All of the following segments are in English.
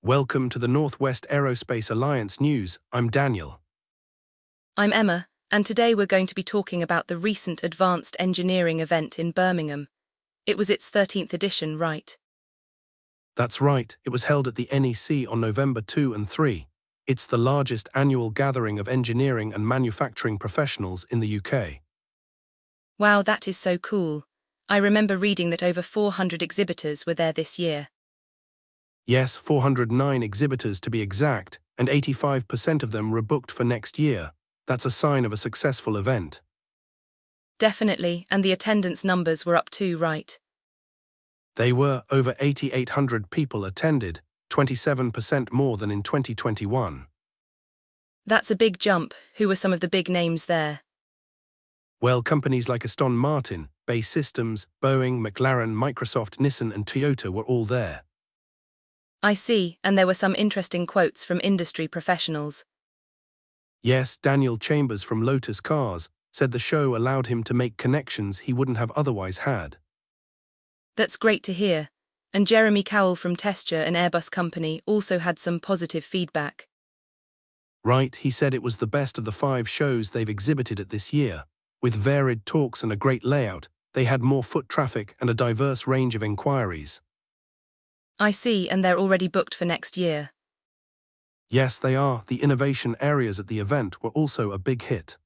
Welcome to the Northwest Aerospace Alliance News. I'm Daniel. I'm Emma, and today we're going to be talking about the recent Advanced Engineering event in Birmingham. It was its 13th edition, right? That's right, it was held at the NEC on November 2 and 3. It's the largest annual gathering of engineering and manufacturing professionals in the UK. Wow, that is so cool. I remember reading that over 400 exhibitors were there this year. Yes, 409 exhibitors to be exact, and 85% of them were booked for next year. That's a sign of a successful event. Definitely, and the attendance numbers were up too, right? They were over 8,800 people attended, 27% more than in 2021. That's a big jump. Who were some of the big names there? Well, companies like Aston Martin, BAE Systems, Boeing, McLaren, Microsoft, Nissan and Toyota were all there. I see, and there were some interesting quotes from industry professionals. Yes, Daniel Chambers from Lotus Cars said the show allowed him to make connections he wouldn't have otherwise had. That's great to hear. And Jeremy Cowell from Testure, an Airbus company, also had some positive feedback. Right, he said it was the best of the 5 shows they've exhibited at this year. With varied talks and a great layout, they had more foot traffic and a diverse range of inquiries. I see, and they're already booked for next year. Yes, they are. The innovation areas at the event were also a big hit.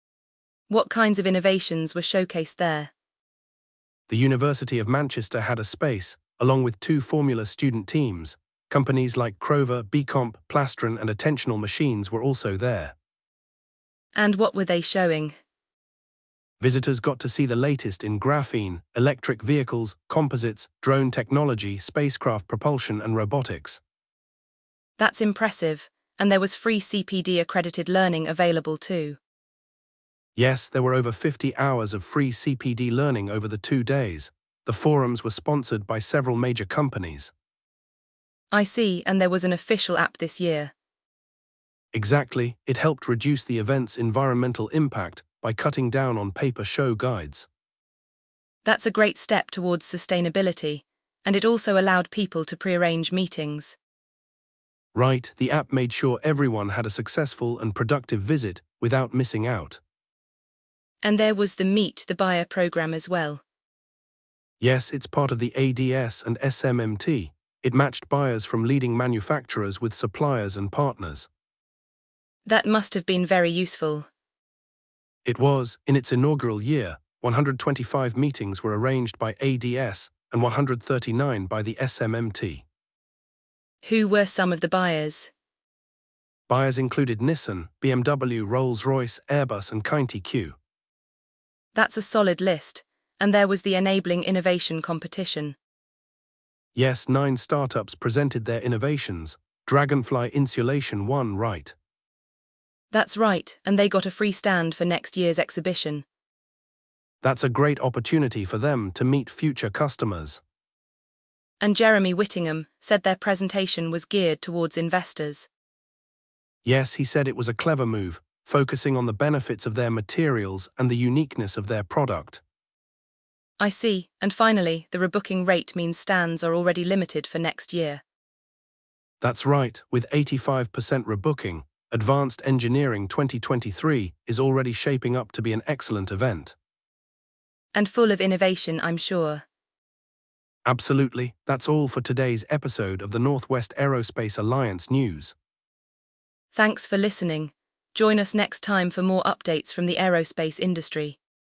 What kinds of innovations were showcased there? The University of Manchester had a space, along with 2 Formula student teams. Companies like Crover, Bcomp, Plastron and Attentional Machines were also there. And what were they showing? Visitors got to see the latest in graphene, electric vehicles, composites, drone technology, spacecraft propulsion and robotics. That's impressive, and there was free CPD-accredited learning available too. Yes, there were over 50 hours of free CPD learning over the 2 days. The forums were sponsored by several major companies. I see, and there was an official app this year. Exactly, it helped reduce the event's environmental impact by cutting down on paper show guides. That's a great step towards sustainability, and it also allowed people to pre-arrange meetings. Right, the app made sure everyone had a successful and productive visit without missing out. And there was the Meet the Buyer program as well. Yes, it's part of the ADS and SMMT. It matched buyers from leading manufacturers with suppliers and partners. That must have been very useful. It was, in its inaugural year, 125 meetings were arranged by ADS and 139 by the SMMT. Who were some of the buyers? Buyers included Nissan, BMW, Rolls-Royce, Airbus and KineTQ. That's a solid list, and there was the Enabling Innovation competition. Yes, 9 startups presented their innovations. Dragonfly Insulation won, right? That's right, and they got a free stand for next year's exhibition. That's a great opportunity for them to meet future customers. And Jeremy Whittingham said their presentation was geared towards investors. Yes, he said it was a clever move, focusing on the benefits of their materials and the uniqueness of their product. I see, and finally, the rebooking rate means stands are already limited for next year. That's right, with 85% rebooking, Advanced Engineering 2023 is already shaping up to be an excellent event. And full of innovation, I'm sure. Absolutely, that's all for today's episode of the Northwest Aerospace Alliance News. Thanks for listening. Join us next time for more updates from the aerospace industry.